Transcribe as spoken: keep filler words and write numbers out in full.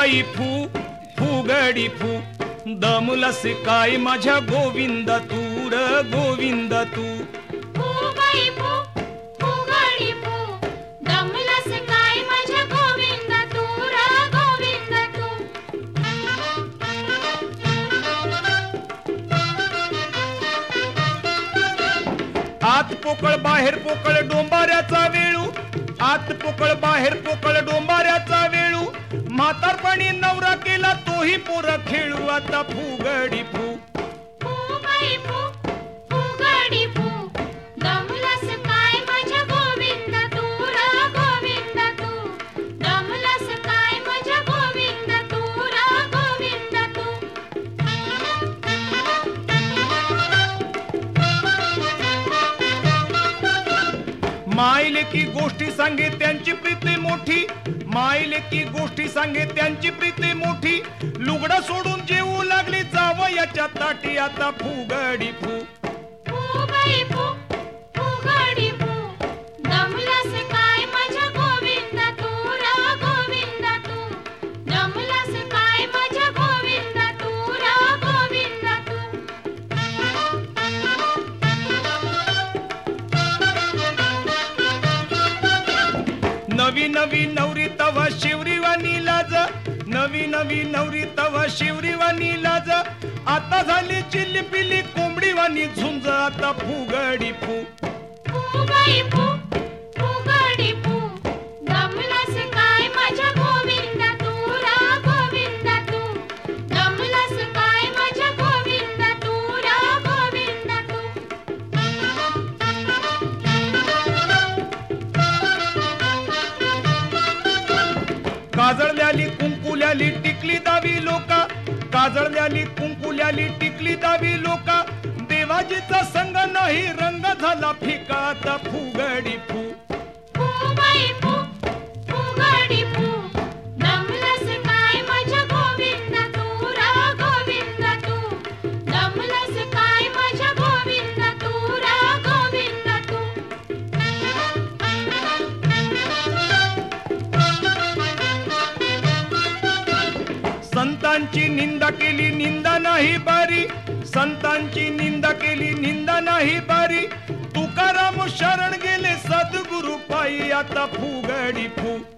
बाई फू फुगडी फू दमलस काय माझ्या गोविंद तू र गोविंद तू फू बाई फू फुगडी फू दमलस काय माझ्या गोविंद तू र गोविंद तू आत पोकळ बाहेर पोकळ डोंबाऱ्याचा वेळू आत पोकळ बाहेर पोकळ डोंबाऱ्याचा वेळू म्हातारपणी नवरा केला तोही पोर खेळू आता फुगडी फू फू बाई फू फुगडी फू दमलस काय माझ्या गोविंद तू र गोविंद तू दमलस काय माझ्या गोविंद तू र गोविंद तू मायले की गोष्टी सांगे त्यांची प्रीती मोठी मायले की गोष्टी सांगे त्यांची प्रीती मोठी लुगडं सोडून जेवू लागली जावयाच्या ताटी आता फुगडी फू फू बाई फू फुगडी फू दमलस काय माझ्या गोविंद तू र गोविंद तू दमलस काय माझ्या गोविंद तू र गोविंद तू नवी नवी नवरी तवा शिवरीवानी लाज नवी नवी नवरी तवा शिवरीवानी लाज आता झाली चिल्ली पिल्ली कोंबडीवानी झुंज आता फुगडी फू फू बाई फू फुगडी फू दमलस काय माझ्या गोविंद तू र गोविंद तू दमलस काय माझ्या गोविंद तू र गोविंद तू काजळल्याली कुंकुल्याली टिकली दावी लोका काजळल्याली कुंकुल्याली टिकली दावी लोका देवाजीचा संग नाही रंग झाला फिका आता फुगडी फू फू बाई फू फुगडी फू दमलस काय माझ्या गोविंद तू र गोविंद तू दमलस काय माझ्या गोविंद तू र गोविंद तू संतांची निंदा केली निंदा नाही बारी संतांची निंदा केली निंदा नाही बारी तुकाराम शरण गेले सद्गुरु पायी आता फुगडी फू